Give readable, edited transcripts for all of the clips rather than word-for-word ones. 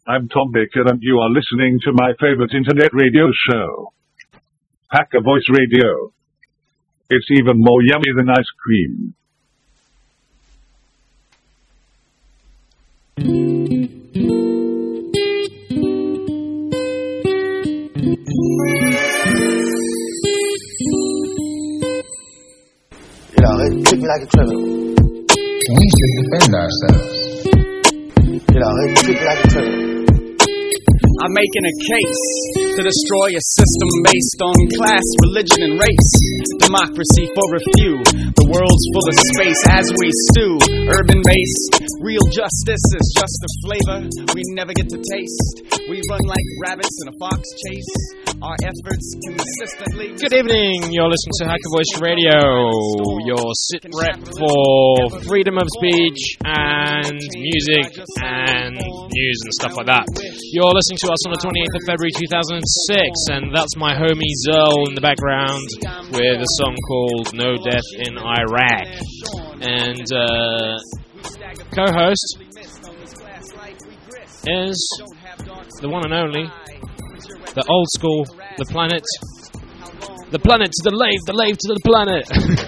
I'm Tom Baker, and you are listening to my favorite internet radio show, Hacker Voice Radio. It's even more yummy than ice cream. You know, they treat me like a criminal. We should defend ourselves. You know, they treat me like a criminal. I'm making a case to destroy a system based on class, religion, and race. Democracy for a few. The world's full of space as we stew. Urban-based, real justice is just a flavor we never get to taste. We run like rabbits in a fox chase. Our efforts consistently... Good evening, you're listening to Hacker Voice Radio, your sit rep for freedom of speech and music and news and stuff like that. You're listening to us on the 28th of February 2006, and that's my homie Zerl in the background with a song called No Death in Iraq. And co-host is the one and only, the old school, the planet to the lave to the planet.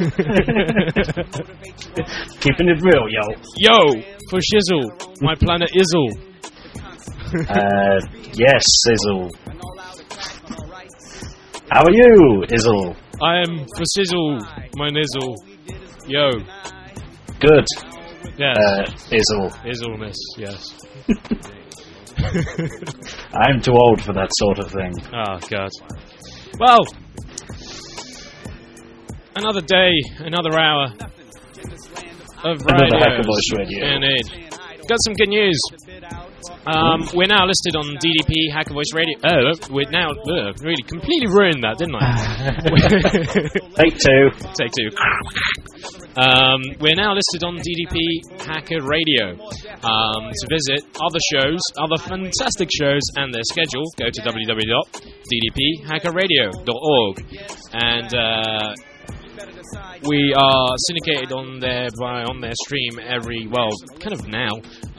Keeping it real, yo. Yo, for shizzle, my planet Izzle. Yes, Izzle. How are you, Izzle? I am for sizzle, my nizzle. Yo. Good. Yes. Izzle. Izzleness, yes. I'm too old for that sort of thing. Oh, God. Well, another day, another hour of radio. Another Hacker Voice Radio. Indeed. Got some good news. We're now listed on DDP Hacker Voice Radio. Oh, we're now really completely ruined that, didn't I? Take two. Take two. We're now listed on DDP Hacker Radio. To visit other shows, other fantastic shows, and their schedule, go to www.ddphackerradio.org. And we are syndicated on their stream kind of now,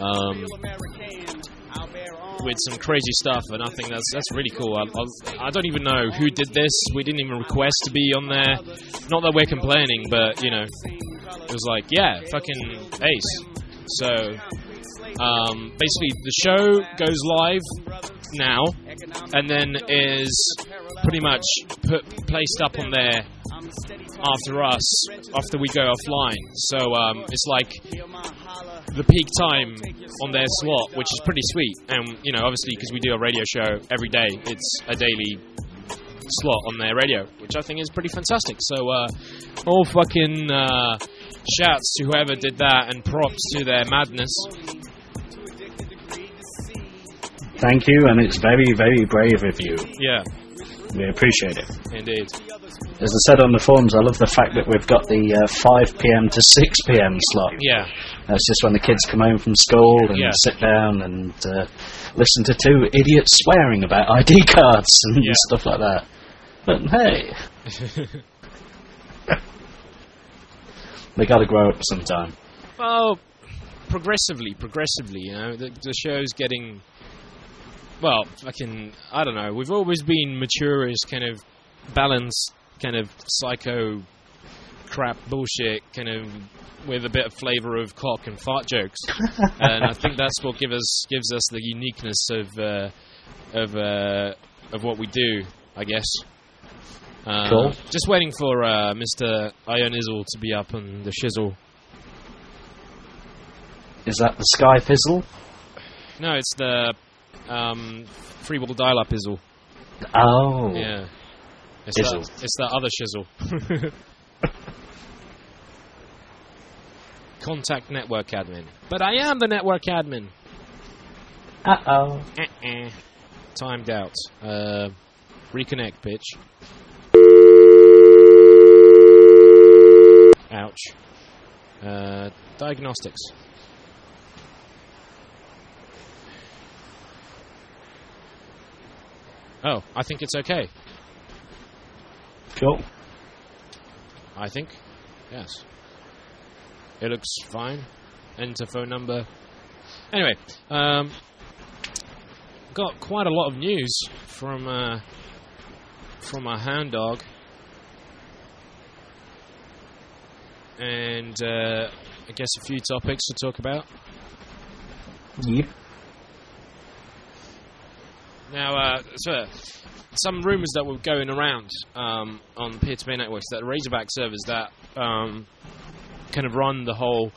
with some crazy stuff, and I think that's really cool. I don't even know who did this. We didn't even request to be on there. Not that we're complaining, but you know, it was like, yeah, fucking ace. So basically, the show goes live now, and then is pretty much placed up on there after we go offline. So it's like the peak time on their slot, which is pretty sweet. And you know, obviously, because we do a radio show every day, it's a daily slot on their radio, which I think is pretty fantastic. So all fucking shouts to whoever did that, and props to their madness. Thank you, and it's very, very brave of you. Yeah. We appreciate it. Indeed. As I said on the forums, I love the fact that we've got the 5 p.m. to 6 p.m. slot. Yeah. That's just when the kids come home from school and sit down and listen to two idiots swearing about ID cards and stuff like that. But hey, they got to grow up sometime. Well, progressively, you know, the show's getting... Well, fucking, I don't know. We've always been mature as kind of balanced, kind of psycho crap bullshit, kind of with a bit of flavour of cock and fart jokes. And I think that's what gives us the uniqueness of what we do, I guess. Cool. Just waiting for Mr. Iron Izzle to be up on the shizzle. Is that the Sky Fizzle? No, it's the Freewheel Dial-Up Izzle. Oh. Yeah. It's that other shizzle. Contact network admin. But I am the network admin. Uh-oh. Timed out. Reconnect, bitch. Ouch. Diagnostics. Oh, I think it's okay. Cool. I think. Yes. It looks fine. Enter phone number. Anyway, got quite a lot of news from our hound dog. And I guess a few topics to talk about. Yep. Now, so some rumours that were going around on peer-to-peer networks that Razorback servers that kind of run the whole,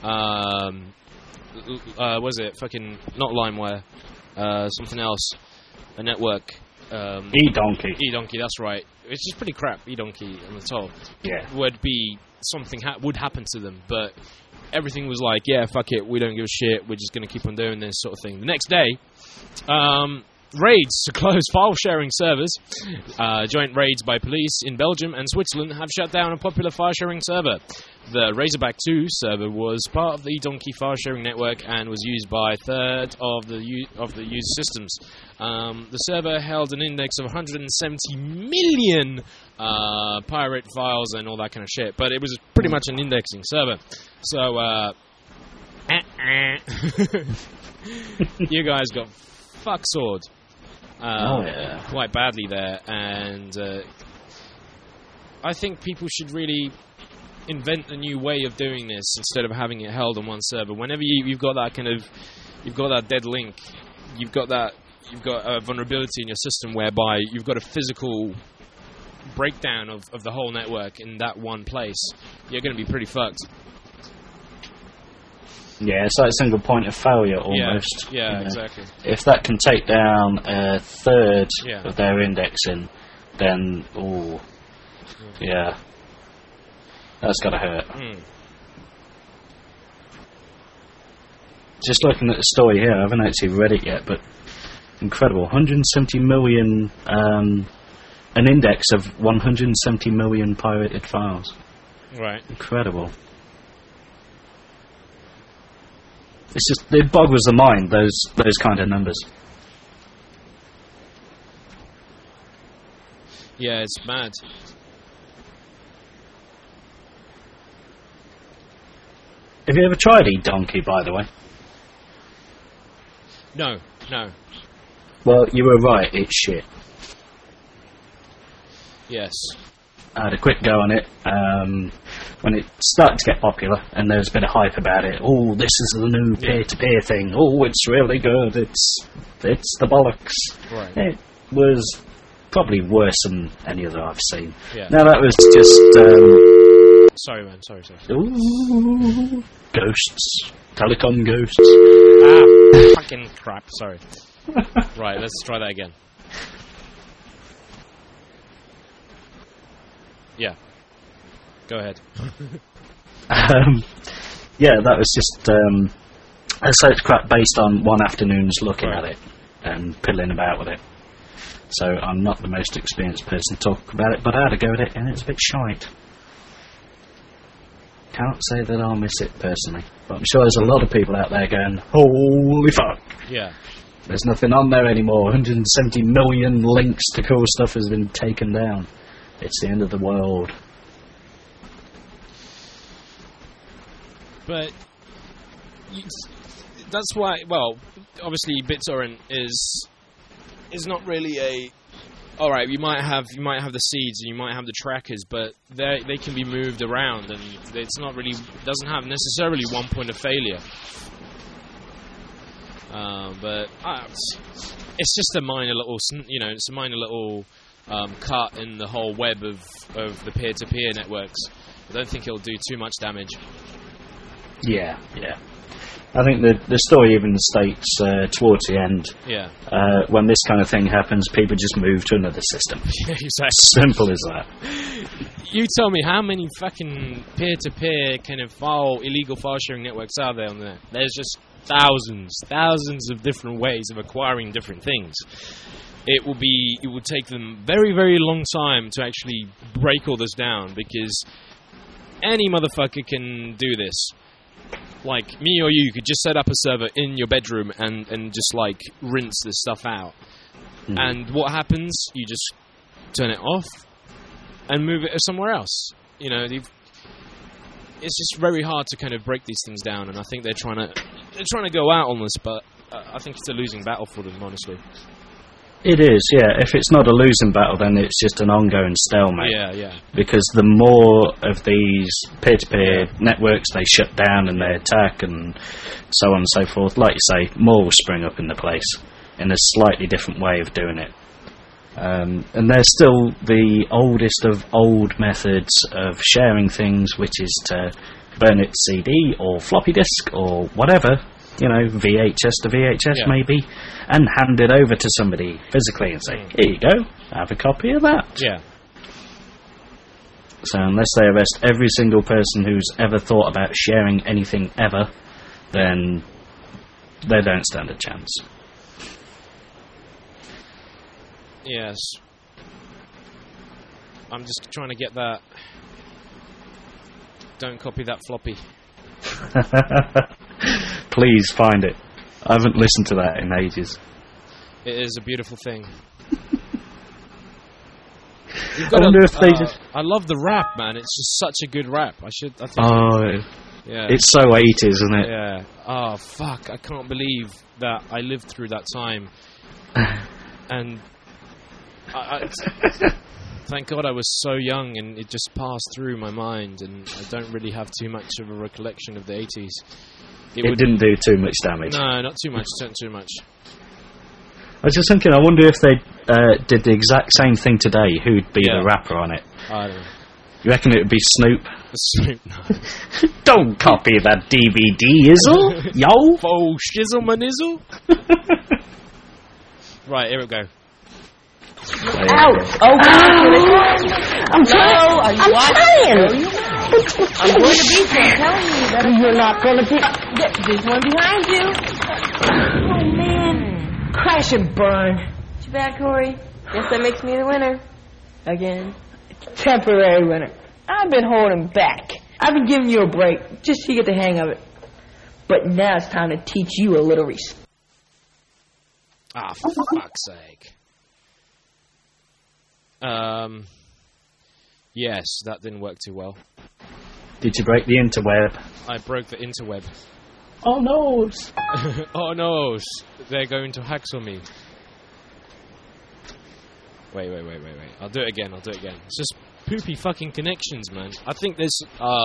was it fucking not LimeWire, something else, a network. eDonkey. eDonkey, that's right. It's just pretty crap. eDonkey on the top. Yeah. Would be something would happen to them, but everything was like, yeah, fuck it, we don't give a shit. We're just going to keep on doing this sort of thing. The next day, raids to close file-sharing servers. Joint raids by police in Belgium and Switzerland have shut down a popular file-sharing server. The Razorback 2 server was part of the eDonkey file-sharing network and was used by a third of the user systems. The server held an index of 170 million pirate files and all that kind of shit, but it was pretty much an indexing server. So, you guys got fuck-sword. Quite badly there, and I think people should really invent a new way of doing this instead of having it held on one server. Whenever you've got that you've got that dead link, you've got a vulnerability in your system whereby you've got a physical breakdown of the whole network in that one place, you're going to be pretty fucked. Yeah, it's like a single point of failure almost. Yeah, you know. Exactly. If that can take down a third of their indexing, then, that's got to hurt. Just looking at the story here, I haven't actually read it yet, but incredible. 170 million, an index of 170 million pirated files. Right. Incredible. It's just, it boggles the mind, those kind of numbers. Yeah, it's mad. Have you ever tried eDonkey, by the way? No. Well, you were right, it's shit. Yes. I had a quick go on it when it started to get popular, and there was a bit of hype about it. Oh, this is the new peer-to-peer thing. Oh, it's really good. It's the bollocks. Right. It was probably worse than any other I've seen. Yeah. Now that was just. Sorry, man. Sorry. Ooh, ghosts, telecom ghosts. Fucking crap. Sorry. Right. Let's try that again. Yeah. Go ahead. Yeah, that was just a search crap based on one afternoon's looking at it and piddling about with it. So I'm not the most experienced person to talk about it, but I had a go at it and it's a bit shite. Can't say that I'll miss it personally, but I'm sure there's a lot of people out there going, holy fuck. Yeah. There's nothing on there anymore. 170 million links to cool stuff has been taken down. It's the end of the world. But that's why. Well, obviously, BitTorrent is not really a. All right, you might have the seeds and you might have the trackers, but they can be moved around, and it's not really doesn't have necessarily one point of failure. But it's just a minor little, it's a minor little cut in the whole web of the peer-to-peer networks. I don't think it'll do too much damage. Yeah. I think the story even states towards the end, when this kind of thing happens, people just move to another system. Yeah, exactly. Simple as that. You tell me how many fucking peer-to-peer kind of illegal file-sharing networks are there on there? There's just thousands of different ways of acquiring different things. It will take them very, very long time to actually break all this down, because any motherfucker can do this. Like, me or you could just set up a server in your bedroom and just, like, rinse this stuff out. And what happens? You just turn it off and move it somewhere else. It's just very hard to kind of break these things down, and I think they're trying to go out on this, but I think it's a losing battle for them, honestly. It is, yeah. If it's not a losing battle, then it's just an ongoing stalemate. Yeah. Because the more of these peer-to-peer networks they shut down and they attack and so on and so forth, like you say, more will spring up in the place in a slightly different way of doing it. And they're still the oldest of old methods of sharing things, which is to burn it CD or floppy disk or whatever, VHS to VHS maybe, and hand it over to somebody physically and say, here you go, have a copy of that. Yeah. So unless they arrest every single person who's ever thought about sharing anything ever, then they don't stand a chance. Yes. I'm just trying to get that. Don't copy that floppy. Please find it. I haven't listened to that in ages. It is a beautiful thing. I wonder if they just... I love the rap, man. It's just such a good rap. I think. Yeah. It's so 80s, isn't it? Yeah. Oh, fuck. I can't believe that I lived through that time. And thank God I was so young and it just passed through my mind, and I don't really have too much of a recollection of the 80s. It didn't do too much damage. No, not too much. Not too much. I was just thinking, I wonder if they did the exact same thing today, who'd be the rapper on it. I don't know. You reckon it would be Snoop? Snoop, no. Don't copy that DVD, Izzle! Yo! Oh, shizzle my nizzle! Right, here we go. Out! Oh, I'm trying! I'm trying! I'm going to beat you, I'm telling you. You're not going to beat... There's one behind you. Oh, man. Crash and burn. Too bad, Corey. Guess that makes me the winner. Again. Temporary winner. I've been holding back. I've been giving you a break just so you get the hang of it. But now it's time to teach you a little respect. Ah, for fuck's sake. Yes, that didn't work too well. Did you break the interweb? I broke the interweb. Oh no! Oh no! They're going to hack on me. Wait. I'll do it again. It's just poopy fucking connections, man. I think there's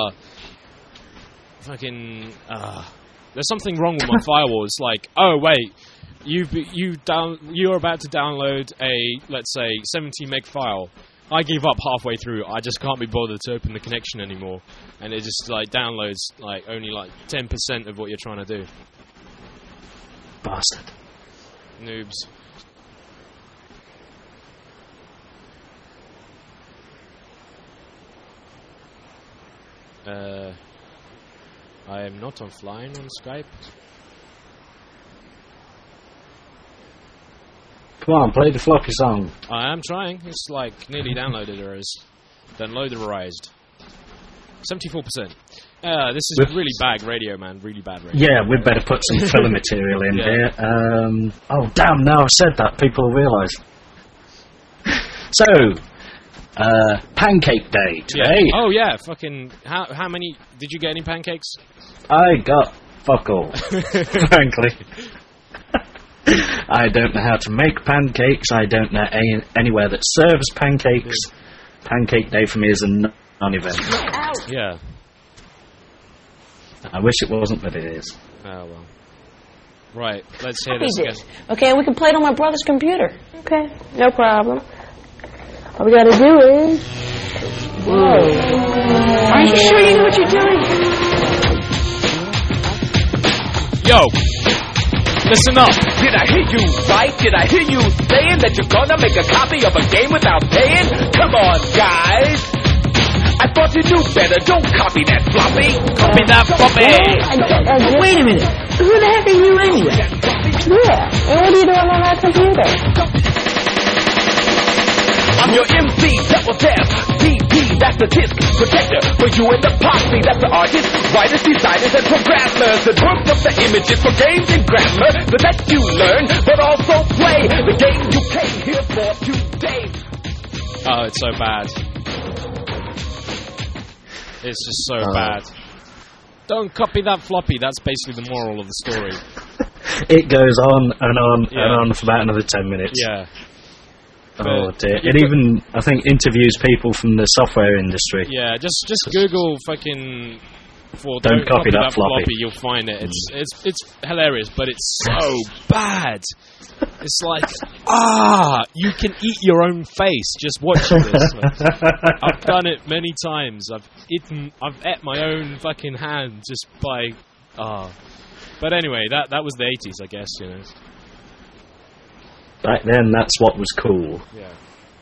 there's something wrong with my firewall. It's like, oh wait, you're about to download a, let's say, 70 meg file. I give up halfway through. I just can't be bothered to open the connection anymore, and it just like downloads like only like 10% of what you're trying to do. Bastard. Noobs. I am not offline on Skype. Come on, play the floppy song. I am trying. It's like nearly downloaded or is downloaderized. 74%. This is really bad radio, man. Really bad radio. Yeah, we'd better put some filler material in here. Oh, damn, now I've said that, people will realise. So, Pancake Day today. Yeah. Oh, yeah, fucking... How many... Did you get any pancakes? I got fuck all, frankly. I don't know how to make pancakes. I don't know anywhere that serves pancakes. Pancake Day for me is a non-event. Yeah. I wish it wasn't, but it is. Oh, well. Right, let's hear this again. Okay, we can play it on my brother's computer. Okay, no problem. All we gotta do is... Whoa. Are you sure you know what you're doing? Yo! Listen up! Did I hear you right? Did I hear you saying that you're gonna make a copy of a game without paying? Come on, guys! I thought you knew better. Don't copy that floppy. Copy that floppy. Wait a minute. Who the heck are you anyway? Yeah, and what are you doing on my computer? I'm your MC, double tap. DP, that's the disc protector. For you and the posse, that's the artist. Writers, designers, and programmers that worked up the images for games and grammar so that you learn, but also play the game you came here for today. Oh, it's so bad. It's just so bad. Don't copy that floppy. That's basically the moral of the story. It goes on and on and on for about another 10 minutes. Yeah. Oh dear. It even, I think, interviews people from the software industry. Yeah, just Google fucking... Don't copy that floppy. You'll find it. It's hilarious, but it's so bad. It's like, you can eat your own face just watching this. I've done it many times. I've ate my own fucking hand just by, But anyway, that was the 80s, I guess, you know. Back then, that's what was cool. Yeah.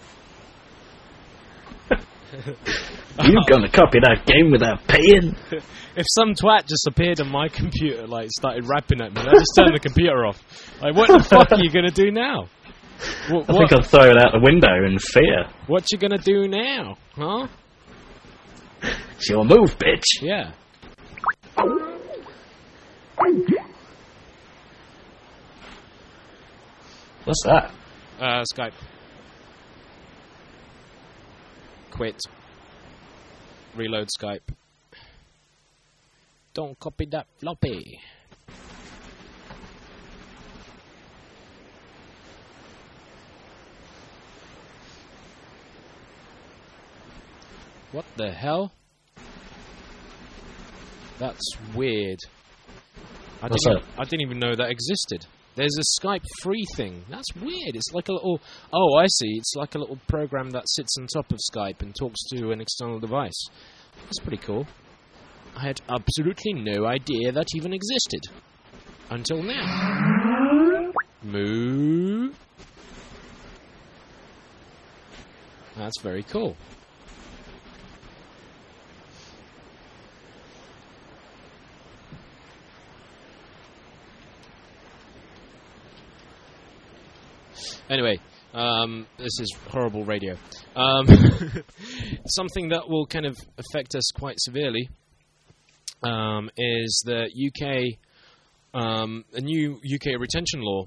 You're gonna copy that game without paying? If some twat just appeared on my computer, like, started rapping at me, I just turned the computer off. Like, what the fuck are you gonna do now? I think I'll throw it out the window in fear. What you gonna do now? Huh? It's your move, bitch. Yeah. What's that? Skype. Quit. Reload Skype. Don't copy that floppy. What the hell? That's weird. I didn't even know that existed. There's a Skype free thing. That's weird. It's like a little... Oh, I see. It's like a little program that sits on top of Skype and talks to an external device. That's pretty cool. I had absolutely no idea that even existed. Until now. Moo. That's very cool. Anyway, this is horrible radio. Something that will kind of affect us quite severely is the UK, a new UK retention law.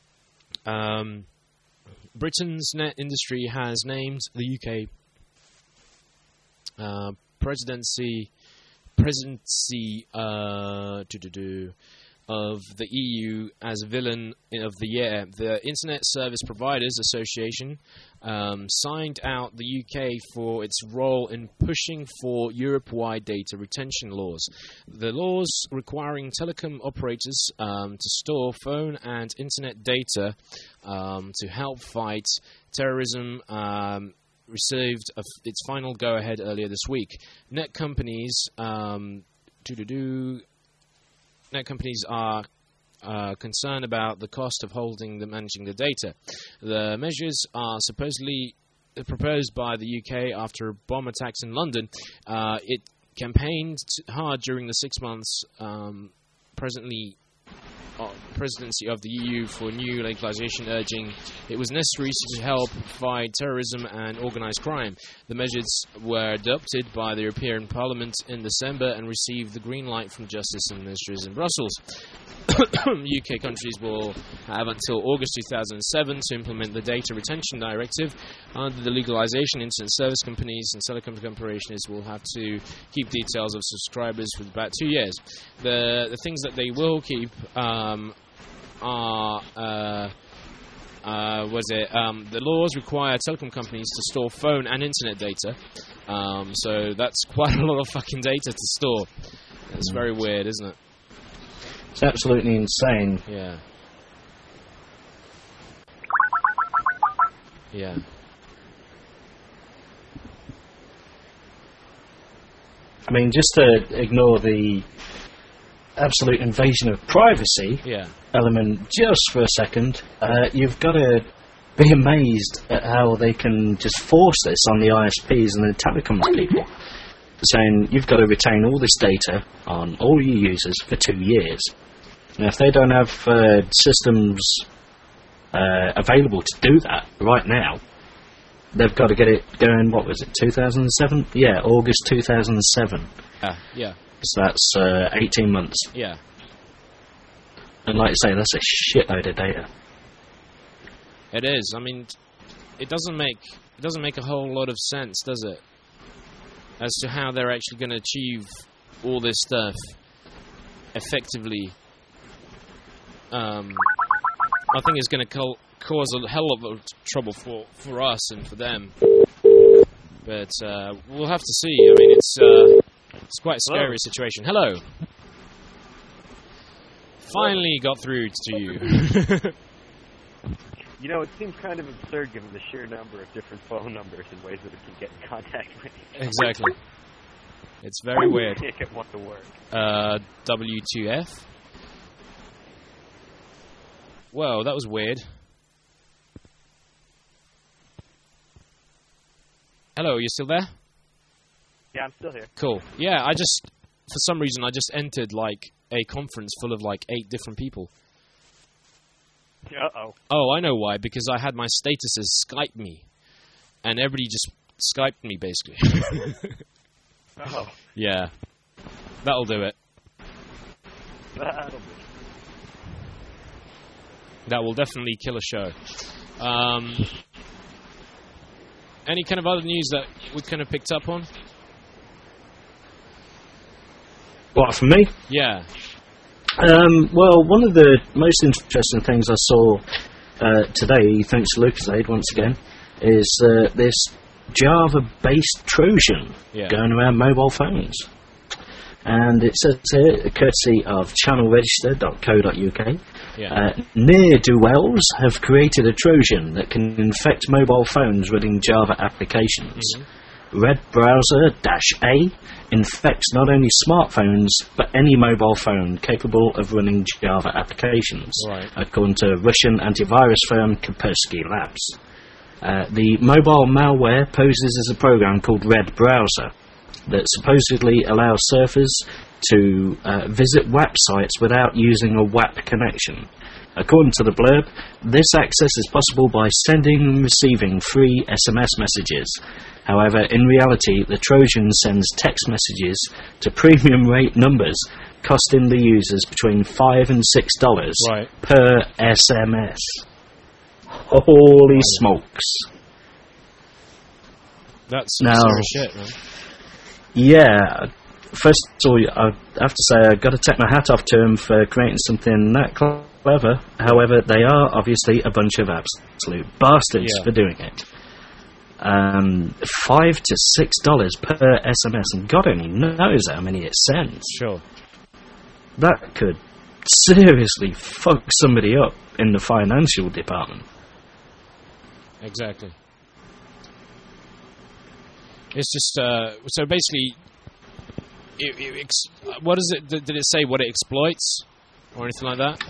Britain's net industry has named the UK presidency of the EU as villain of the year. The Internet Service Providers Association signed out the UK for its role in pushing for Europe-wide data retention laws. The laws requiring telecom operators to store phone and internet data to help fight terrorism received its final go-ahead earlier this week. Net companies Net companies are concerned about the cost of managing the data. The measures are supposedly proposed by the UK after bomb attacks in London. It campaigned hard during the 6 months presidency of the EU for new legislation, urging it was necessary to help fight terrorism and organised crime. The measures were adopted by the European Parliament in December and received the green light from justice and ministers in Brussels. UK countries will have until August 2007 to implement the Data Retention Directive. Under the legalisation, internet service companies and telecom corporations will have to keep details of subscribers for about 2 years. The things that they will keep the laws require telecom companies to store phone and internet data. So that's quite a lot of fucking data to store. It's very weird, isn't it? It's absolutely insane. Yeah. Yeah. I mean, just to ignore the absolute invasion of privacy element just for a second, you've got to be amazed at how they can just force this on the ISPs and the telecoms people, saying you've got to retain all this data on all your users for 2 years. And if they don't have systems available to do that right now, they've got to get it going, what was it, 2007? Yeah, August 2007. Yeah. So that's 18 months. Yeah. And like I say, that's a shitload of data. It is. I mean, it doesn't make a whole lot of sense, does it? As to how they're actually going to achieve all this stuff effectively. I think it's going to cause a hell of a trouble for us and for them. But we'll have to see. I mean, it's quite a scary situation. Hello. Finally got through to you. You know, it seems kind of absurd given the sheer number of different phone numbers and ways that it can get in contact with you. Exactly. It's very weird. Can't get one to work. W2F? Whoa, that was weird. Hello, you still there? Yeah, I'm still here. Cool. Yeah, for some reason, I just entered, like, a conference full of, like, 8 different people. Uh-oh. Oh, I know why. Because I had my status as Skype me. And everybody just Skyped me, basically. Oh. Yeah. That'll do it. That'll do. That will definitely kill a show. Any kind of other news that we kind of picked up on? What, from me? Yeah. Well, one of the most interesting things I saw today, thanks to LucasAid once again, is this Java-based Trojan going around mobile phones. And it says here, courtesy of channelregister.co.uk, ne'er-do-wells have created a Trojan that can infect mobile phones running Java applications. Red Browser-A infects not only smartphones, but any mobile phone capable of running Java applications, according to Russian antivirus firm Kaspersky Labs. The mobile malware poses as a program called Red Browser that supposedly allows surfers to visit WAP sites without using a WAP connection. According to the blurb, this access is possible by sending and receiving free SMS messages. However, in reality, the Trojan sends text messages to premium rate numbers, costing the users between $5 and $6 per SMS. Holy smokes. That's some serious shit, man. Yeah. First of all, I have to say I've got to take my hat off to them for creating something that clever. However, they are obviously a bunch of absolute bastards for doing it. $5 to $6 per SMS, and God only knows how many it sends. Sure. That could seriously fuck somebody up in the financial department. Exactly. It's just so basically, what is it? Did it say what it exploits or anything like that?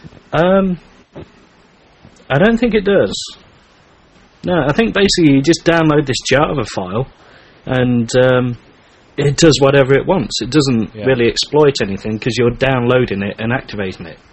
I don't think it does. No, I think basically you just download this Java file, and it does whatever it wants. It doesn't really exploit anything because you're downloading it and activating it.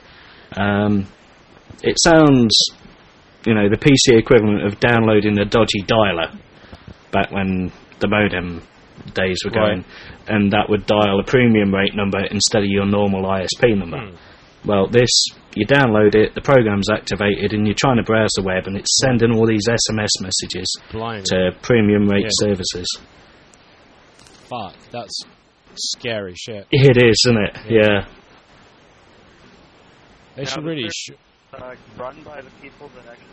It sounds, the PC equivalent of downloading a dodgy dialer back when the modem days were going, and that would dial a premium rate number instead of your normal ISP number. Well, you download it, the program's activated, and you're trying to browse the web, and it's sending all these SMS messages to premium rate services. Fuck, that's scary shit. It is, isn't it? Yeah. They should really... run by the people that actually...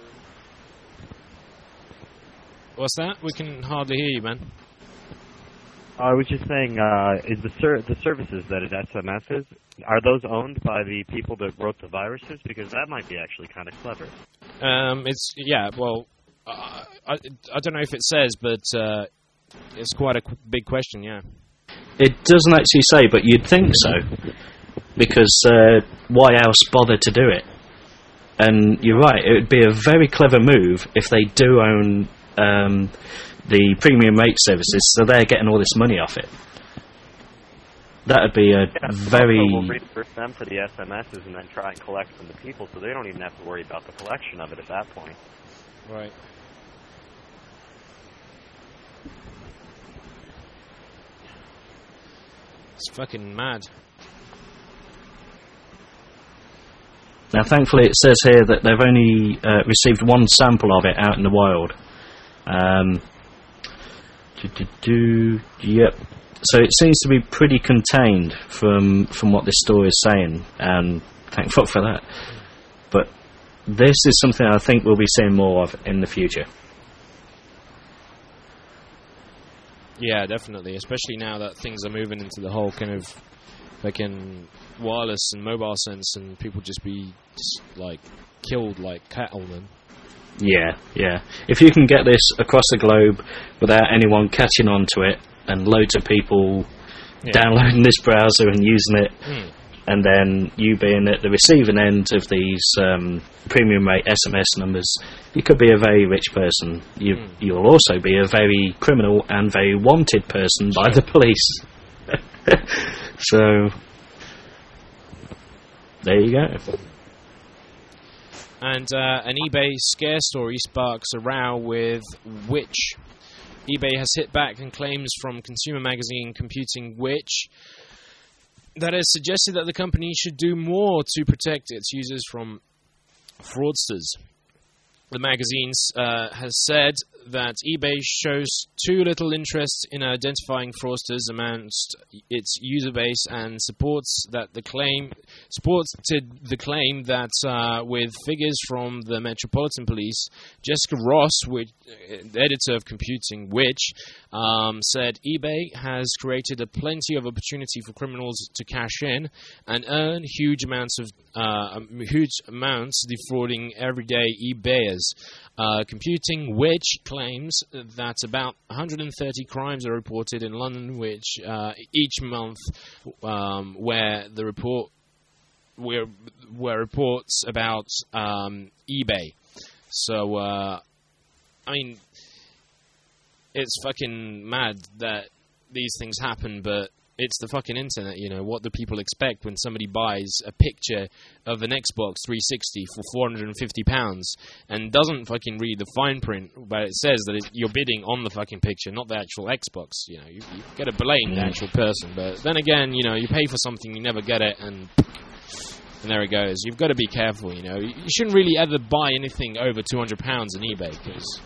What's that? We can hardly hear you, man. I was just saying, is the services that it SMSs, are those owned by the people that wrote the viruses? Because that might be actually kind of clever. Well, I don't know if it says, but it's quite a big question, yeah. It doesn't actually say, but you'd think so. Because why else bother to do it? And you're right, it would be a very clever move if they do own the premium rate services, so they're getting all this money off it. That would be a very... We'll reimburse them for the SMSs and then try and collect from the people, so they don't even have to worry about the collection of it at that point. Right. It's fucking mad. Now, thankfully, it says here that they've only received one sample of it out in the wild. Yep. So it seems to be pretty contained from what this story is saying, and thank fuck for that. But this is something I think we'll be seeing more of in the future. Yeah, definitely. Especially now that things are moving into the whole kind of fucking wireless and mobile sense, and people just be like killed like cattlemen. Yeah. If you can get this across the globe without anyone catching on to it, and loads of people downloading this browser and using it, and then you being at the receiving end of these premium rate SMS numbers, you could be a very rich person. You'll also be a very criminal and very wanted person by the police. So, there you go. And an eBay scare story sparks a row with Which. eBay has hit back and claims from consumer magazine Computing Which that has suggested that the company should do more to protect its users from fraudsters. The magazine has said that eBay shows too little interest in identifying fraudsters amongst its user base, and supported the claim that with figures from the Metropolitan Police, Jessica Ross, editor of Computing Which, said eBay has created plenty of opportunity for criminals to cash in and earn huge amounts defrauding everyday eBayers. Computing Which claims that about 130 crimes are reported in London, which each month, where reports about eBay. So, I mean, it's fucking mad that these things happen, but it's the fucking internet, you know. What do people expect when somebody buys a picture of an Xbox 360 for £450 and doesn't fucking read the fine print, but it says that you're bidding on the fucking picture, not the actual Xbox, you know. You got to blame the actual person, but then again, you know, you pay for something, you never get it, and there it goes. You've got to be careful, you know. You shouldn't really ever buy anything over £200 on eBay, because...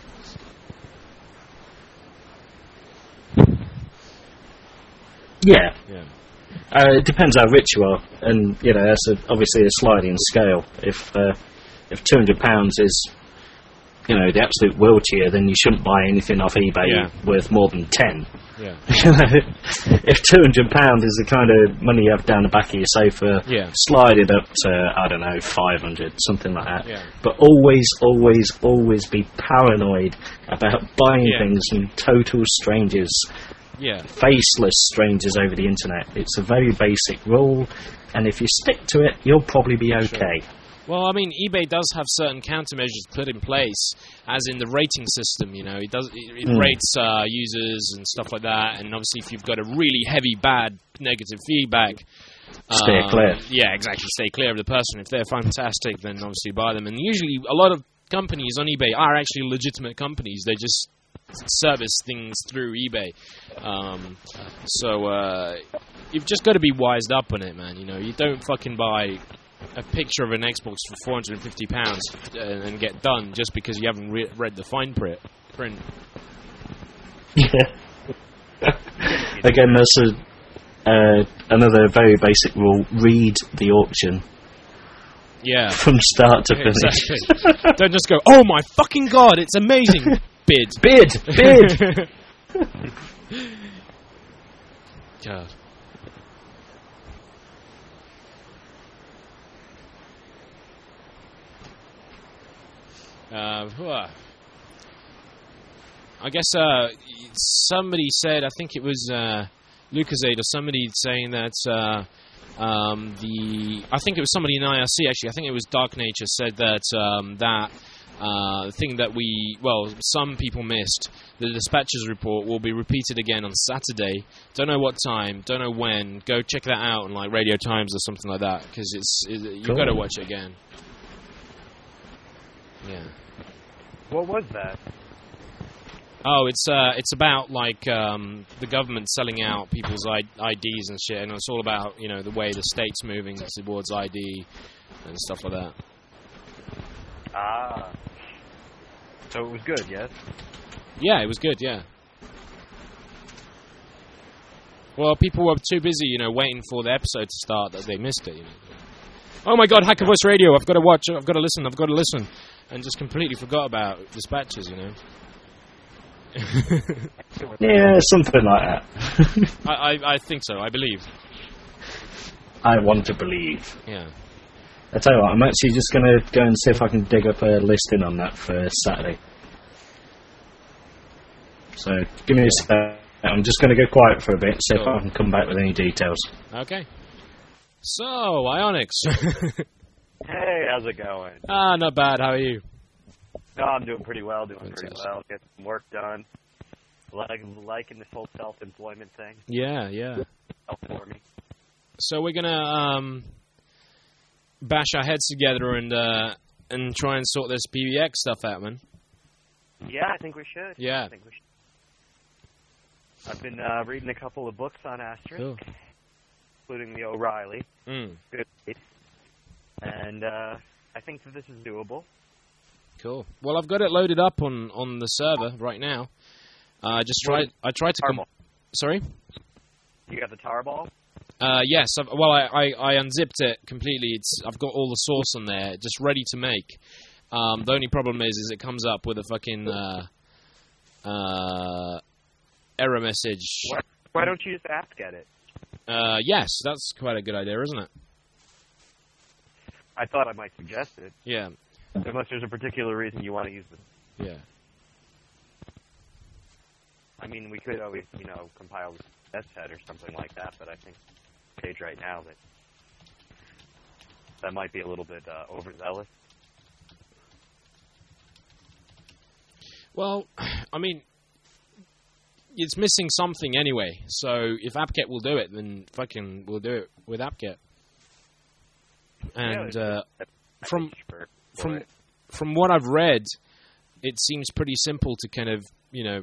Yeah. It depends how rich you are, and you know that's obviously a sliding scale. If £200 is, you know, the absolute world to you, then you shouldn't buy anything off eBay worth more than 10. Yeah. If £200 is the kind of money you have down the back of your sofa, slide it up to, I don't know, 500, something like that. Yeah. But always be paranoid about buying things from total strangers. Faceless strangers over the internet. It's a very basic rule, and if you stick to it, you'll probably be okay. Sure. Well, I mean, eBay does have certain countermeasures put in place, as in the rating system. You know, it rates users and stuff like that. And obviously, if you've got a really heavy, bad, negative feedback, stay clear. Yeah, exactly. Stay clear of the person. If they're fantastic, then obviously buy them. And usually, a lot of companies on eBay are actually legitimate companies. They just service things through eBay. So you've just got to be wised up on it, man. You know, you don't fucking buy a picture of an Xbox for £450 and get done just because you haven't read the fine print. Again, that's another very basic rule. Read the auction. Yeah. From start to finish. Exactly. Don't just go, oh my fucking god, it's amazing. Bid. God. I guess somebody said, I think it was Lucasade or somebody saying that I think it was somebody in IRC actually. I think it was Dark Nature said that the thing that some people missed, the dispatches report will be repeated again on Saturday. Don't know what time, don't know when. Go check that out on like Radio Times or something like that, because you've got to watch it again. Yeah. What was that? Oh, it's about like the government selling out people's IDs and shit, and it's all about, you know, the way the state's moving towards ID and stuff like that. Ah. So it was good, yes? Yeah, it was good, yeah. Well, people were too busy, you know, waiting for the episode to start that they missed it, you know. oh my God, Hacker Voice Radio, I've got to watch, I've got to listen, and just completely forgot about Dispatches, you know. Yeah, something like that. I think so, I believe. I want to believe. Yeah. I tell you what, I'm actually just going to go and see if I can dig up a listing on that for Saturday. So, give me a sec. I'm just going to go quiet for a bit, see if I can come back with any details. Okay. So, Ionix. Hey, how's it going? Not bad, how are you? No, I'm doing pretty well, Getting some work done. Liking this whole self-employment thing. Yeah. Help for me. So we're gonna bash our heads together and try and sort this PBX stuff out, man. Yeah, I think we should. Yeah. I've been reading a couple of books on Asterisk, cool. including the O'Reilly. Good. And I think that this is doable. Cool. Well, I've got it loaded up on the server right now. I tried to. Sorry. You got the tarball? Yes. I unzipped it completely. I've got all the source on there, just ready to make. The only problem is it comes up with a fucking error message. Why don't you just apt-get it? Yes, that's quite a good idea, isn't it? I thought I might suggest it. Yeah. Unless there's a particular reason you want to use it. Yeah. I mean, we could always, compile this set or something like that, but I think stage right now that might be a little bit overzealous. Well, I mean, it's missing something anyway. So if apt-get will do it, then fucking we'll do it with apt-get. And from what I've read, it seems pretty simple to kind of,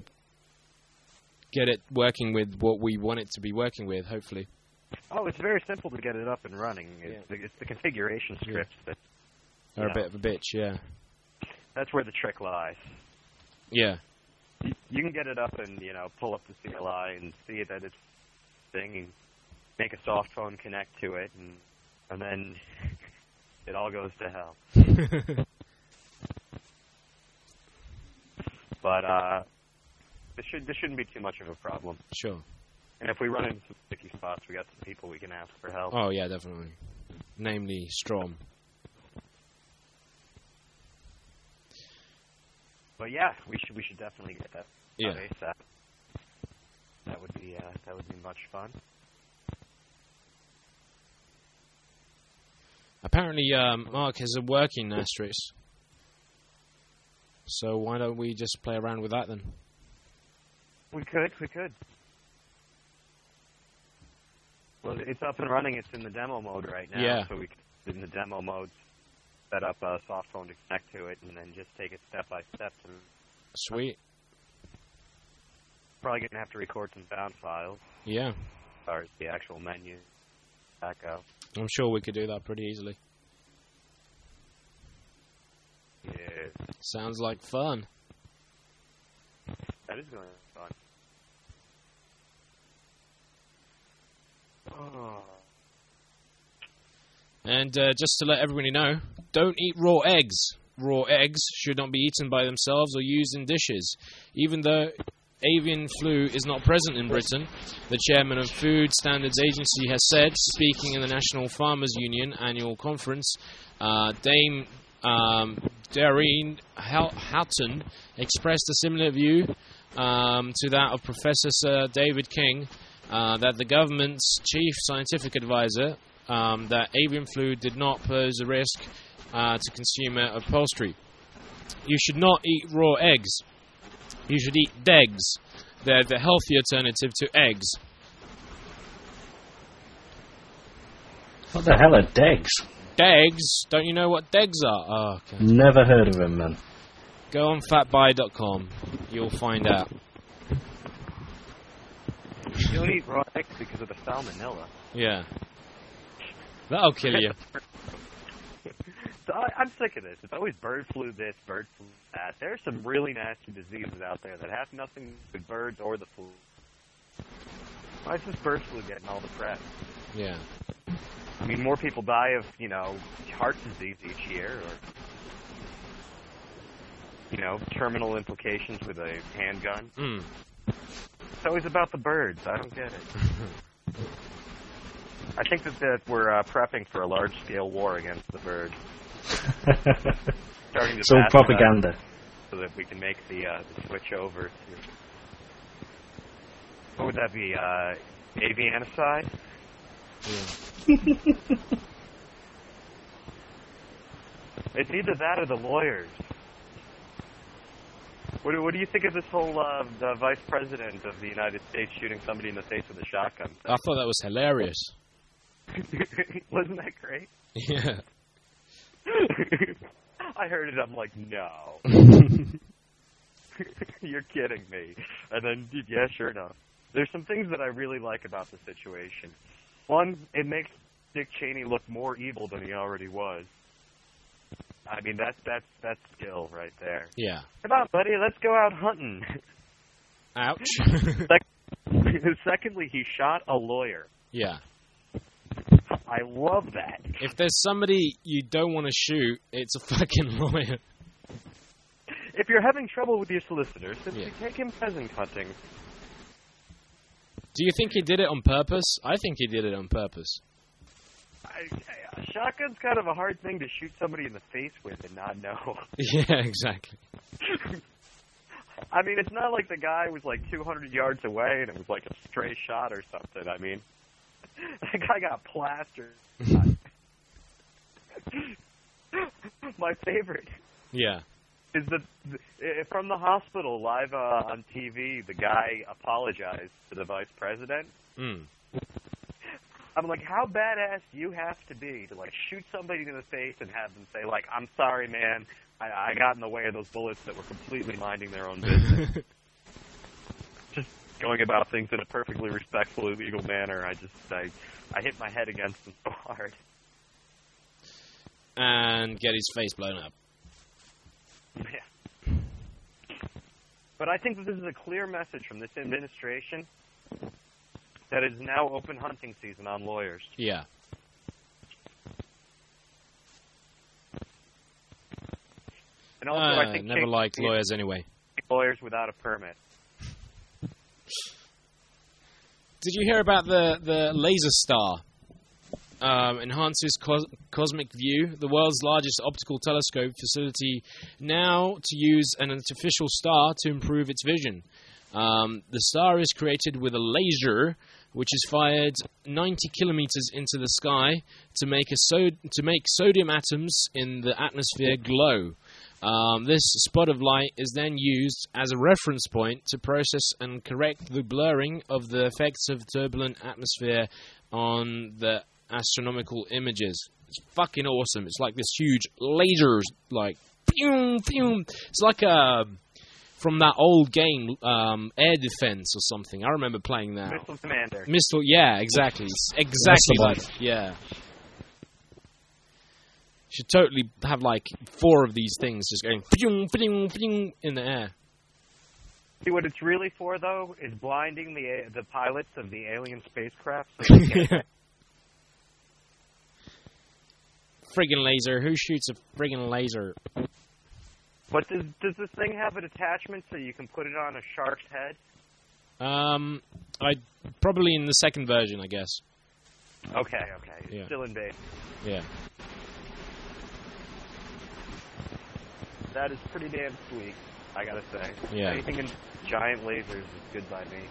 get it working with what we want it to be working with, hopefully. Oh, it's very simple to get it up and running. It's the configuration scripts that are a bit of a bitch, yeah. That's where the trick lies. Yeah. You can get it up and, pull up the CLI and see that it's thing and make a soft phone connect to it, and then it all goes to hell. But this shouldn't be too much of a problem. Sure. And if we run into some sticky spots, we got some people we can ask for help. Oh yeah, definitely. Namely, Strom. But yeah, we should definitely get that. Yeah. ASAP. That would be much fun. Apparently, Mark has a working asterisk. So why don't we just play around with that then? We could. Well, it's up and running. It's in the demo mode right now. Yeah. So we could, in the demo mode, set up a soft phone to connect to it, and then just take it step by step. Sweet. Probably gonna have to record some sound files. Yeah. As far as the actual menu, back out. I'm sure we could do that pretty easily. Yeah. Sounds like fun. That is going to be fun. Oh. And just to let everybody know, don't eat raw eggs. Raw eggs should not be eaten by themselves or used in dishes. Even though avian flu is not present in Britain, the chairman of Food Standards Agency has said, speaking in the National Farmers Union annual conference, Dame Darreen Houghton expressed a similar view to that of Professor Sir David King, that the government's chief scientific advisor, that avian flu did not pose a risk to consumer upholstery. You should not eat raw eggs. You should eat degs. They're the healthy alternative to eggs. What the hell are degs? Degs? Don't you know what degs are? Oh, okay. Never heard of them, man. Go on fatbuy.com. You'll find out. You don't eat raw eggs because of the salmonella. Yeah. That'll kill you. So I'm sick of this. It's always bird flu this, bird flu that. There's some really nasty diseases out there that have nothing to do with birds or the flu. Why is this bird flu getting all the press? Yeah. I mean, more people die of, heart disease each year, or, terminal implications with a handgun. It's always about the birds. I don't get it. I think that we're prepping for a large-scale war against the birds. Starting to it's all propaganda. So that we can make the switch over to... What would that be? Avianicide? It's either that or the lawyers. What do you think of this whole the Vice President of the United States shooting somebody in the face with a shotgun? I thought that was hilarious. Wasn't that great? Yeah. I heard it, I'm like, no. You're kidding me. And then, yeah, sure enough. There's some things that I really like about the situation. One, it makes Dick Cheney look more evil than he already was. I mean, that's skill right there. Yeah. Come on, buddy, let's go out hunting. Ouch. Secondly, he shot a lawyer. Yeah. I love that. If there's somebody you don't want to shoot, it's a fucking lawyer. If you're having trouble with your solicitor, simply take him pheasant hunting. Do you think he did it on purpose? I think he did it on purpose. A shotgun's kind of a hard thing to shoot somebody in the face with and not know. Yeah, exactly. I mean, it's not like the guy was like 200 yards away and it was like a stray shot or something. I mean, that guy got plastered. My favorite. Yeah. Is from the hospital live on TV, the guy apologized to the vice president. I'm like, how badass do you have to be to like shoot somebody in the face and have them say like, "I'm sorry, man, I got in the way of those bullets that were completely minding their own business." Just going about things in a perfectly respectful, illegal manner. I hit my head against them so hard. And get his face blown up. Yeah. But I think that this is a clear message from this administration that it is now open hunting season on lawyers. Yeah. And also, I think never liked lawyers anyway. Lawyers without a permit. Did you hear about the Laser Star? Enhances cosmic view, the world's largest optical telescope facility now to use an artificial star to improve its vision. The star is created with a laser which is fired 90 kilometers into the sky to make sodium atoms in the atmosphere glow. This spot of light is then used as a reference point to process and correct the blurring of the effects of turbulent atmosphere on the astronomical images. It's fucking awesome. It's like this huge laser, like, pew, pew. It's like from that old game, Air Defense or something. I remember playing that. Missile Commander. Missile, yeah, exactly. Exactly like, yeah. Should totally have like 4 of these things just going pew, pew, pew, in the air. See, what it's really for, though, is blinding the pilots of the alien spacecraft. So they can't friggin' laser. Who shoots a friggin' laser? But does this thing have an attachment so you can put it on a shark's head? I probably in the second version, I guess. Okay. Yeah. Still in base. Yeah. That is pretty damn sweet, I gotta say. Yeah. Anything in giant lasers is good by me.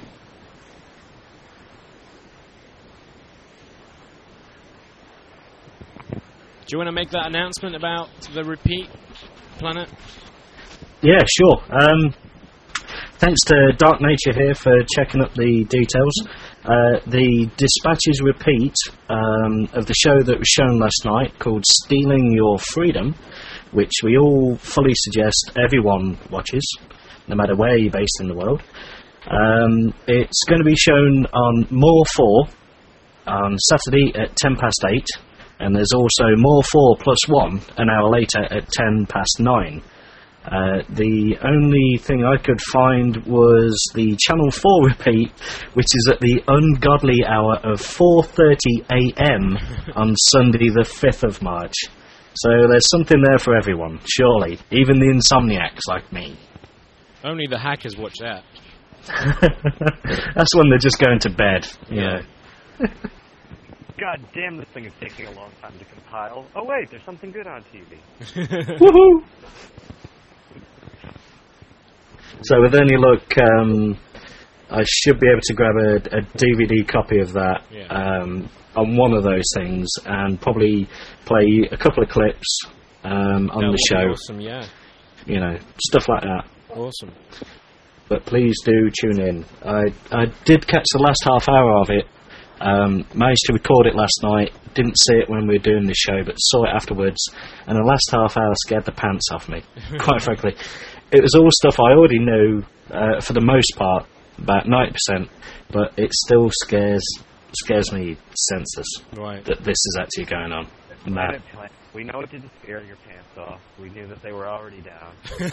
Do you want to make that announcement about the repeat planet? Yeah, sure. Thanks to Dark Nature here for checking up the details. The Dispatches repeat of the show that was shown last night called Stealing Your Freedom, which we all fully suggest everyone watches, no matter where you're based in the world. It's going to be shown on More 4 on Saturday at 8:10, and there's also More 4 plus 1 an hour later at 9:10. The only thing I could find was the Channel 4 repeat, which is at the ungodly hour of 4:30 a.m. on Sunday the 5th of March. So there's something there for everyone, surely. Even the insomniacs like me. Only the hackers watch that. That's when they're just going to bed, you know. God damn, this thing is taking a long time to compile. Oh wait, there's something good on TV. Woohoo! So with any luck, I should be able to grab a DVD copy of that on one of those things, and probably play a couple of clips on the show. Awesome, yeah. You know, stuff like that. Awesome. But please do tune in. I did catch the last half hour of it. Managed to record it last night. Didn't see it when we were doing the show, but saw it afterwards. And the last half hour scared the pants off me, quite frankly. It was all stuff I already knew, for the most part, about 90%, but it still scares me senseless that this is actually going on. Matt. We know it didn't scare your pants off. We knew that they were already down.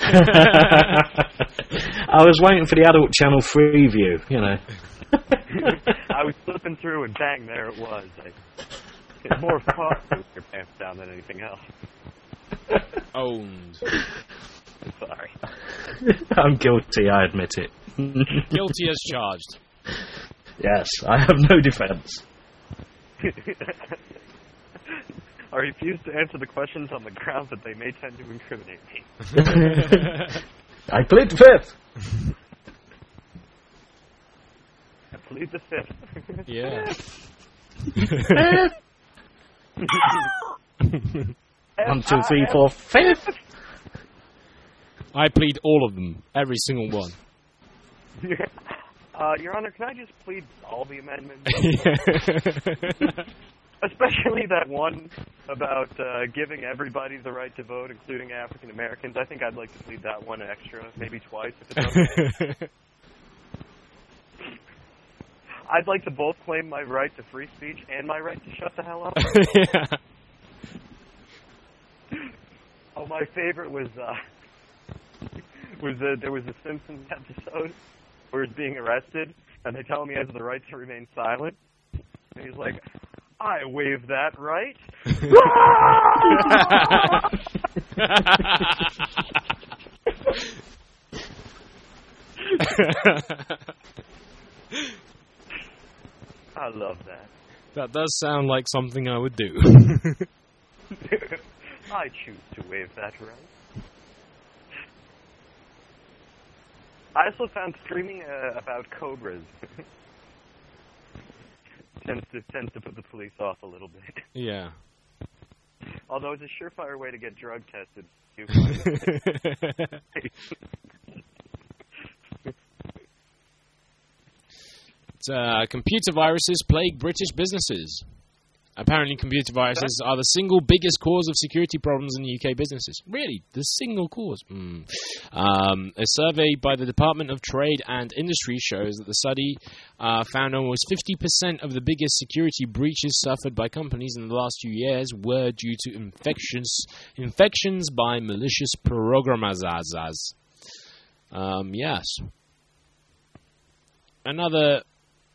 I was waiting for the Adult Channel 3 view, you know. I was flipping through and bang, there it was. It's more fun with your pants down than anything else. Owned. Sorry. I'm guilty, I admit it. Guilty as charged. Yes, I have no defense. I refuse to answer the questions on the grounds that they may tend to incriminate me. I plead the fifth. I plead the fifth. Yeah. 1, 2, 3, 4, 5. I plead all of them, every single one. Your Honor, can I just plead all the amendments? Especially that one about giving everybody the right to vote, including African Americans. I think I'd like to plead that one extra, maybe twice if it's okay. I'd like to both claim my right to free speech and my right to shut the hell up. Yeah. Oh, my favorite was there was a Simpsons episode where he's being arrested, and they tell him he has the right to remain silent. And he's like, I waive that right. I love that. That does sound like something I would do. I choose to waive that right. I also found screaming about cobras tends to put the police off a little bit. Yeah. Although it's a surefire way to get drug tested. Computer viruses plague British businesses. Apparently, computer viruses are the single biggest cause of security problems in UK businesses. Really? The single cause? A survey by the Department of Trade and Industry shows that the study found almost 50% of the biggest security breaches suffered by companies in the last few years were due to infections by malicious programmers. Yes. Another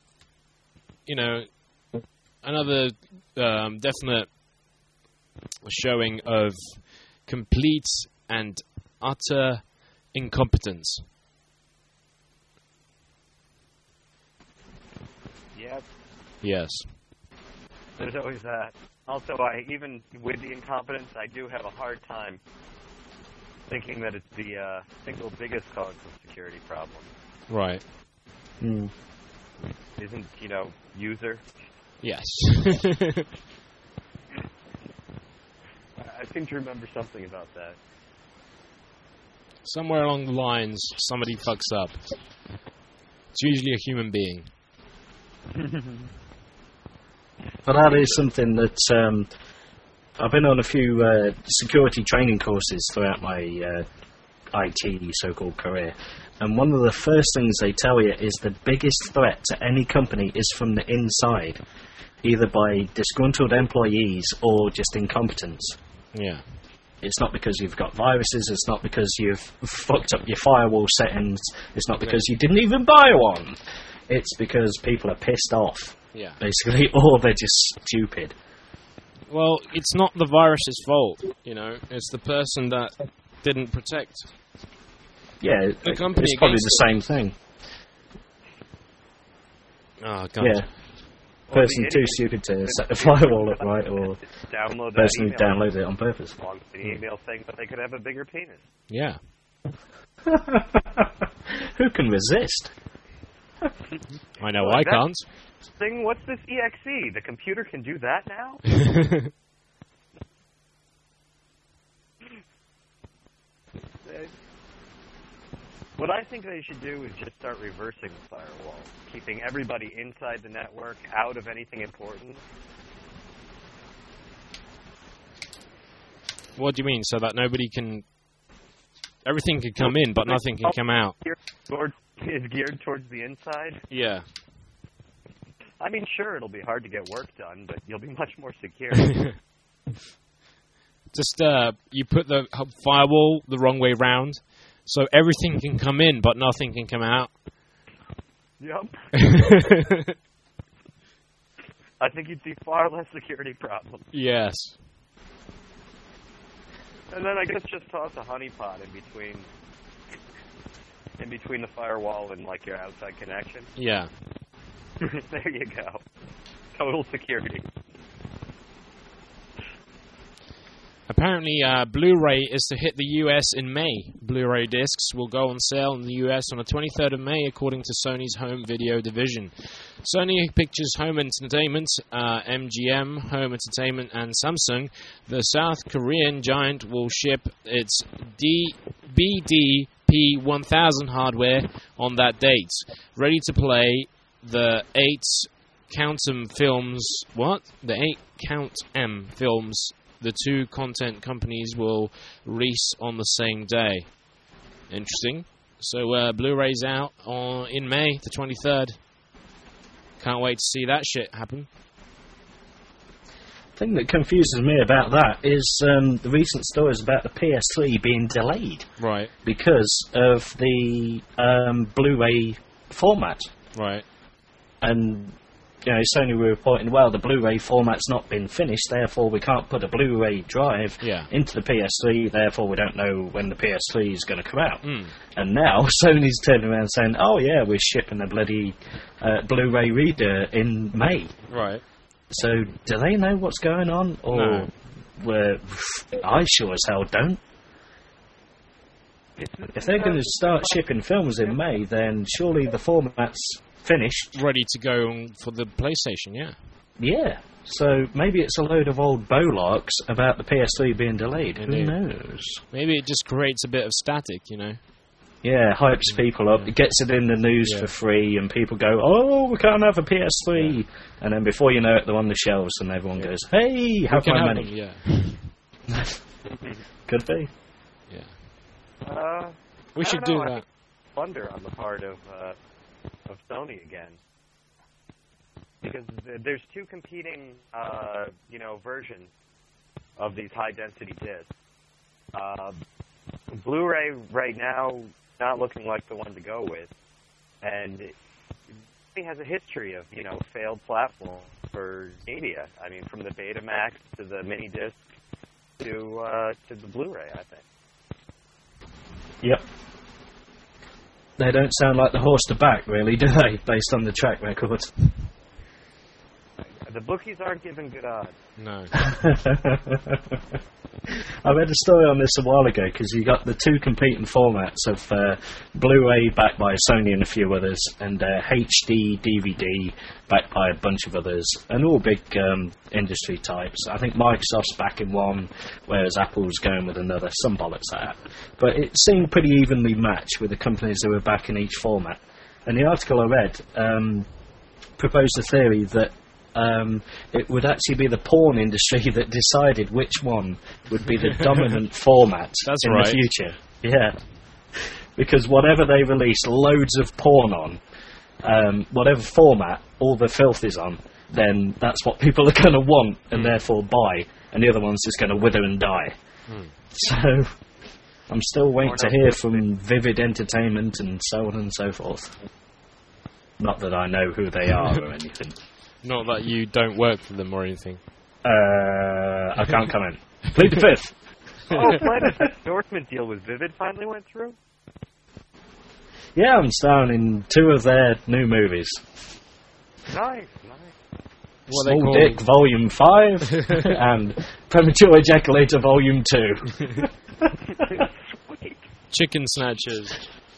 definite showing of complete and utter incompetence. Yep. Yes. There's always that. Also, even with the incompetence, I do have a hard time thinking that it's the single biggest cause of security problems. Right. Isn't, user? Yes. I seem to remember something about that. Somewhere along the lines, somebody fucks up. It's usually a human being. But that is something that I've been on a few security training courses throughout my IT so-called career, and one of the first things they tell you is the biggest threat to any company is from the inside, either by disgruntled employees or just incompetence. Yeah. It's not because you've got viruses. It's not because you've fucked up your firewall settings. It's not because you didn't even buy one. It's because people are pissed off. Yeah. Basically, or they're just stupid. Well, it's not the virus's fault, you know. It's the person that didn't protect. Yeah, the company. It's probably the same thing. Oh God. Yeah. Person too stupid to set the firewall up right, or download that person who email. downloaded it on purpose. Long the email saying that they could have a bigger penis. Yeah. Who can resist? I know I can't. Thing, what's this EXE? The computer can do that now? What I think they should do is just start reversing the firewall, keeping everybody inside the network out of anything important. What do you mean? So that nobody can... Everything can come in, but nothing can come out. Is geared towards the inside? Yeah. I mean, sure, it'll be hard to get work done, but you'll be much more secure. Just, you put the firewall the wrong way round, so everything can come in, but nothing can come out. Yep. I think you'd see far less security problems. Yes. And then I guess just toss a honeypot in between the firewall and, like, your outside connection. Yeah. There you go. Total security. Apparently, Blu-ray is to hit the US in May. Blu-ray discs will go on sale in the US on the 23rd of May, according to Sony's home video division. Sony Pictures Home Entertainment, MGM Home Entertainment, and Samsung, the South Korean giant, will ship its BDP1000 hardware on that date. Ready to play, the 8 Count M films, the two content companies will release on the same day. Interesting. So Blu-ray's out in May, the 23rd. Can't wait to see that shit happen. The thing that confuses me about that is the recent stories about the PS3 being delayed. Right. Because of the Blu-ray format. Right. And, you know, Sony were reporting, well, the Blu-ray format's not been finished, therefore we can't put a Blu-ray drive into the PS3, therefore we don't know when the PS3 is going to come out. And now Sony's turning around saying, oh yeah, we're shipping a bloody Blu-ray reader in May. Right. So, do they know what's going on? Or I sure as hell don't. If they're going to start shipping films in May, then surely the format's finished. Ready to go for the PlayStation, yeah. Yeah. So maybe it's a load of old bollocks about the PS3 being delayed. Indeed. Who knows? Maybe it just creates a bit of static, you know. Yeah, hypes people up. It gets it in the news for free, and people go, oh, we can't have a PS3. And then before you know it, they're on the shelves, and everyone goes, hey, have my money. Could be. Yeah. We should do that. Wonder on the part of Sony again, because there's two competing, versions of these high-density discs. Blu-ray right now not looking like the one to go with, and it has a history of failed platform for media. I mean, from the Betamax to the mini disc to the Blu-ray, I think. Yep. They don't sound like the horse to back, really, do they, based on the track record? The bookies aren't giving good odds. No. I read a story on this a while ago, because you got the two competing formats of Blu-ray backed by Sony and a few others, and HD DVD backed by a bunch of others, and all big industry types. I think Microsoft's backing one, whereas Apple's going with another. Some bollocks like that. But it seemed pretty evenly matched with the companies that were backing each format. And the article I read proposed a theory that it would actually be the porn industry that decided which one would be the dominant format in the future. Yeah. Because whatever they release loads of porn on, whatever format all the filth is on, then that's what people are going to want and therefore buy, and the other one's just going to wither and die. So I'm still waiting to hear from Vivid Entertainment and so on and so forth. Not that I know who they are or anything. Not that you don't work for them or anything. I can't comment. Plead the fifth. Oh, Planet endorsement deal with Vivid finally went through? Yeah, I'm starring in 2 of their new movies. Nice. What are they Small called? Dick Volume 5 and Premature Ejaculator Volume 2. Sweet. Chicken Snatchers.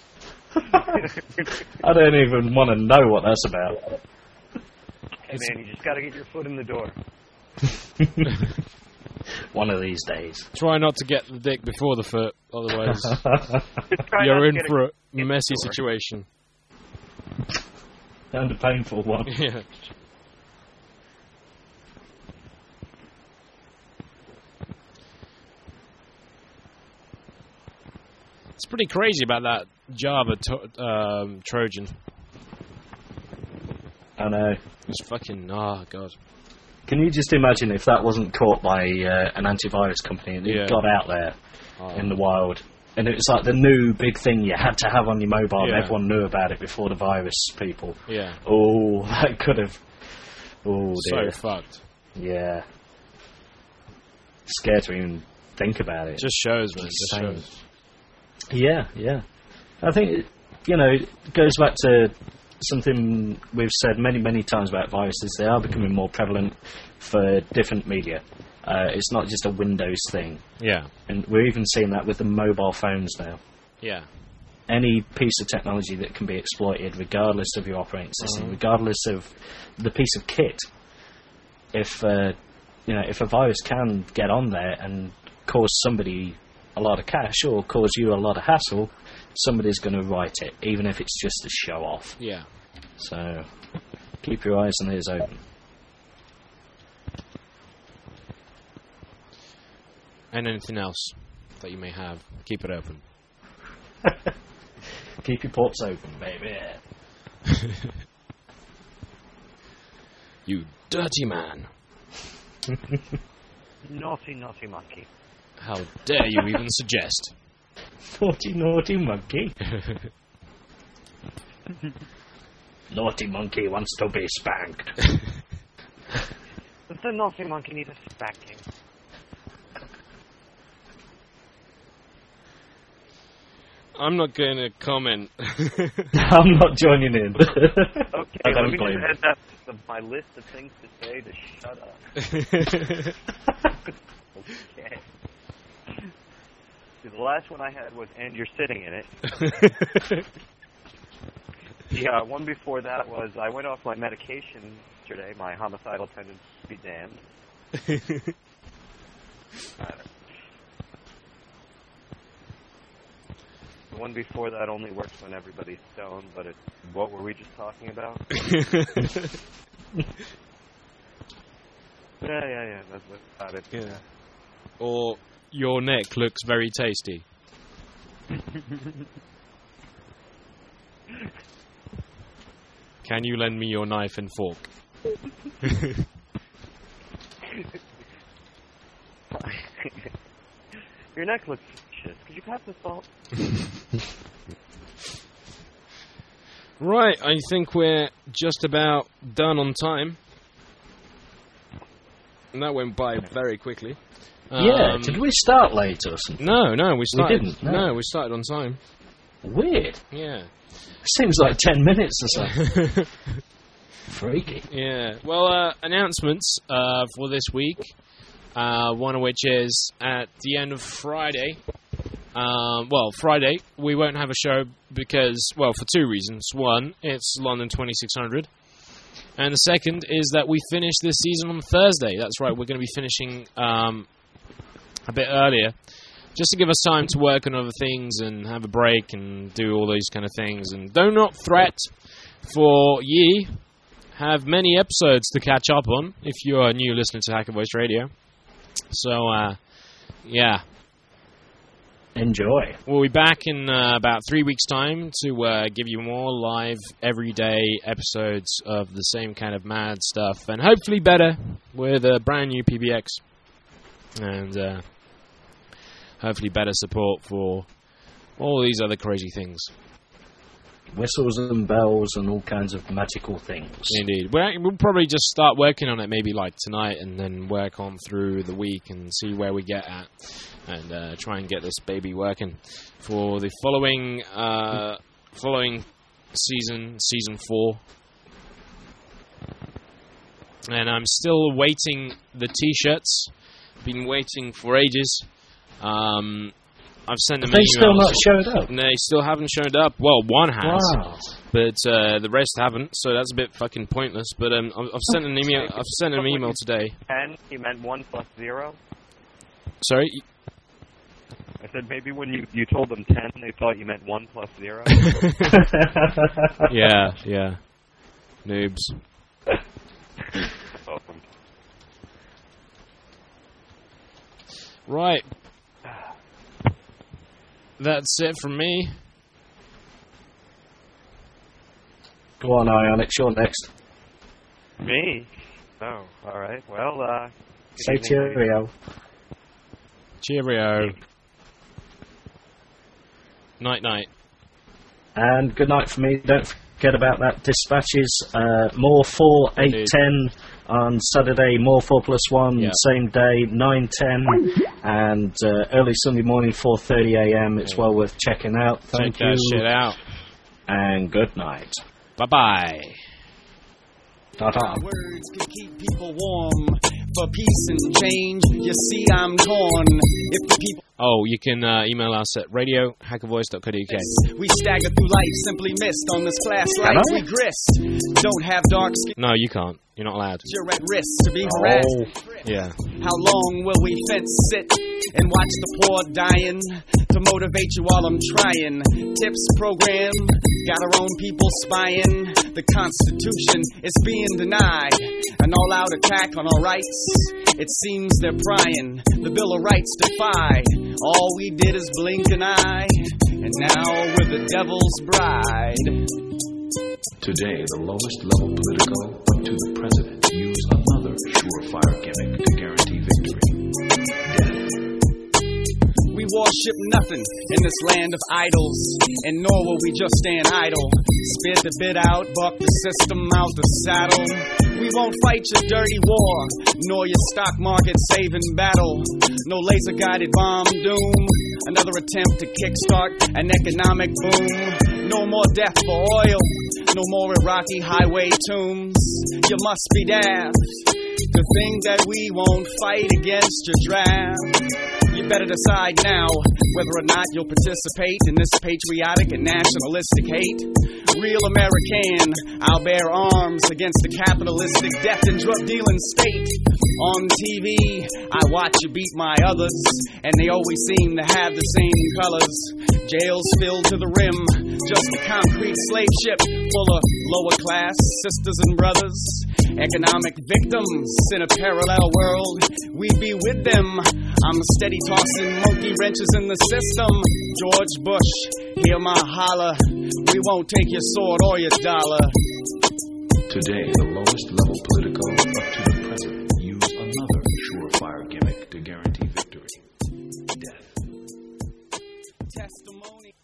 I don't even want to know what that's about. Hey man, you just gotta get your foot in the door. One of these days. Try not to get the dick before the foot, otherwise Try you're not to in get for a in messy the door. situation. And a painful one. Yeah. It's pretty crazy about that Java Trojan. I know. It's fucking, oh god. Can you just imagine if that wasn't caught by an antivirus company and it got out there in the wild, and it was like the new big thing you had to have on your mobile and everyone knew about it before the virus people. Yeah. Oh, that could have... Oh, dear. So fucked. Yeah. Scared to even think about it. Just shows, man. Just Insane. shows. Yeah. I think, it goes back to something we've said many times about viruses. They are becoming more prevalent for different media. It's not just a Windows thing. Yeah. And we're even seeing that with the mobile phones now. Yeah. Any piece of technology that can be exploited, regardless of your operating system, regardless of the piece of kit, if a virus can get on there and cause somebody a lot of cash or cause you a lot of hassle, somebody's going to write it, even if it's just a show off. Yeah. So keep your eyes and ears open. And anything else that you may have, keep it open. Keep your ports open, baby. You dirty man. Naughty monkey. How dare you even suggest? Naughty monkey. Naughty monkey wants to be spanked. The naughty monkey needs a spanking. I'm not going to comment. I'm not joining in. Okay, I let don't me blame just add that to my list of things to say to shut up. Okay. See, the last one I had was "and you're sitting in it." The one before that was I went off my medication yesterday. My homicidal tendencies be damned. The one before that only works when everybody's stoned, but what were we just talking about? Yeah, that's about it. Yeah. Or your neck looks very tasty. Can you lend me your knife and fork? Your neck looks shit. Could you pass the salt? Right, I think we're just about done on time. And that went by very quickly. Yeah, did we start late or something? No, we started. didn't, no. No, we started on time. Weird. Yeah. Seems like 10 minutes or so. Freaky. Yeah. Well, announcements for this week. One of which is at the end of Friday. Friday we won't have a show because, well, for two reasons. One, it's London 2600. And the second is that we finish this season on Thursday. That's right, we're going to be finishing a bit earlier. Just to give us time to work on other things and have a break and do all those kind of things. And do not fret, for ye have many episodes to catch up on if you are a new listener to Hacker Voice Radio. So, yeah. Enjoy. We'll be back in about 3 weeks' time to give you more live, everyday episodes of the same kind of mad stuff. And hopefully better with a brand new PBX. And hopefully better support for all these other crazy things. Whistles and bells and all kinds of magical things. Indeed. We'll probably just start working on it maybe like tonight and then work on through the week and see where we get at and try and get this baby working for the following season 4. And I'm still waiting the t-shirts. Been waiting for ages. I've sent them emails. They still not showed up? They still haven't showed up. Well, one has, Wow. but the rest haven't. So that's a bit fucking pointless. But I've sent an email. I've sent an email today. 10, you meant 1 plus 0? Sorry. I said maybe when you told them 10, they thought you meant 1 plus 0. Yeah. Noobs. Awesome. Right. That's it from me. Go on, Ionic, you're next. Me? Oh, alright. Well, Say cheerio. Cheerio. Night. And good night for me. Don't forget about that dispatches. More 4, 8, Indeed. 10 on Saturday. More 4 plus 1, Yeah. same day, 9, 10. And early Sunday morning, 4:30 a.m. It's well worth checking out. Thank Check you. that shit out. And good night. Bye-bye. Ta-ta. Words can keep people warm. For peace and change, you see I'm torn. If the people Oh, you can email us at radio@hackervoice.co.uk. we stagger through life simply missed on this class life Hello? we grist. Don't have dark skin, No, you can't. You're not allowed. you're at risk to be harassed. Yeah. How long will we fence sit and watch the poor dying? To motivate you while I'm trying. Tips program, got our own people spying. The Constitution is being denied. An all-out attack on our rights. It seems they're prying. The Bill of Rights defied. All we did is blink an eye. And now we're the devil's bride. Today, the lowest level political up to the president use another surefire gimmick to guarantee victory. Death. We worship nothing in this land of idols, and nor will we just stand idle. Spit the bit out, buck the system out the saddle. We won't fight your dirty war, nor your stock market saving battle. No laser guided bomb doom, another attempt to kickstart an economic boom. No more death for oil, no more Iraqi highway tombs. You must be daft to think that we won't fight against your draft. You better decide now whether or not you'll participate in this patriotic and nationalistic hate. Real American, I'll bear arms against the capitalistic death and drug dealing state. On TV, I watch you beat my others, and they always seem to have the same colors. Jails filled to the rim, just a concrete slave ship full of lower class sisters and brothers. Economic victims in a parallel world, we be with them. I'm steady tossing monkey wrenches in the system. George Bush, hear my holler. We won't take your sword or your dollar. Today, the lowest level political